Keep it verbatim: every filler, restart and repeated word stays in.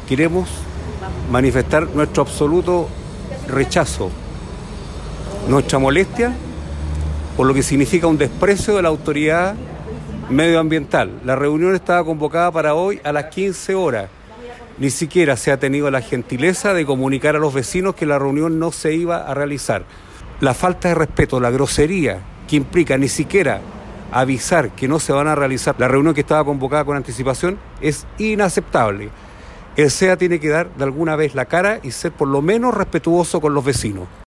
queremos manifestar nuestro absoluto rechazo, nuestra molestia por lo que significa un desprecio de la autoridad medioambiental. La reunión estaba convocada para hoy a las quince horas. Ni siquiera se ha tenido la gentileza de comunicar a los vecinos que la reunión no se iba a realizar. La falta de respeto, la grosería que implica ni siquiera avisar que no se van a realizar la reunión que estaba convocada con anticipación es inaceptable. El C E A tiene que dar de alguna vez la cara y ser por lo menos respetuoso con los vecinos.